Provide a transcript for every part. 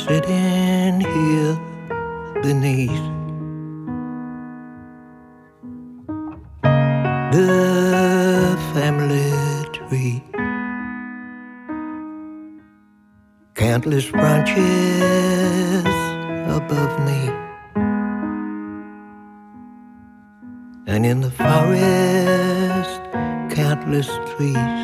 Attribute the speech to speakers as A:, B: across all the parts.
A: sitting here beneath the family tree. Countless branches above me, and in the forest, countless trees.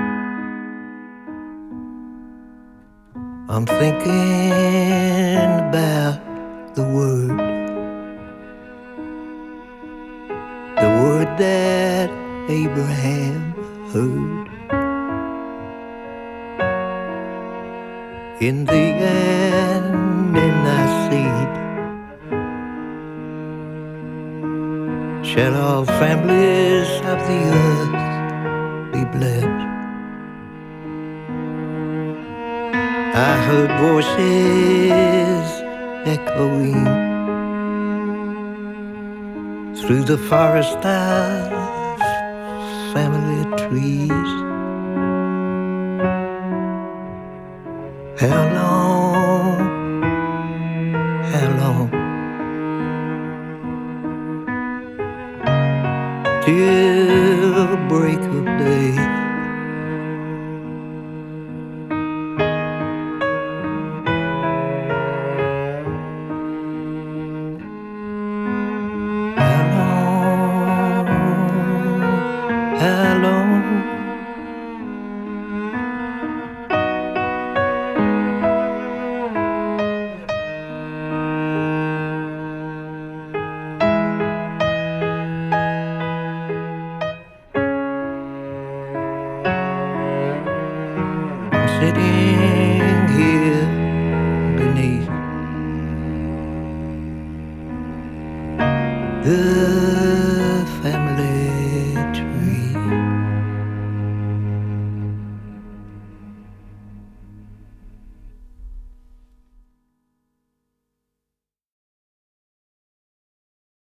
A: I'm thinking about the word that Abraham heard. In the end, in thy seed shall all families of the earth be blessed. I heard voices echoing through the forest of family trees. How long, till break of day? How long? I'm sitting here beneath the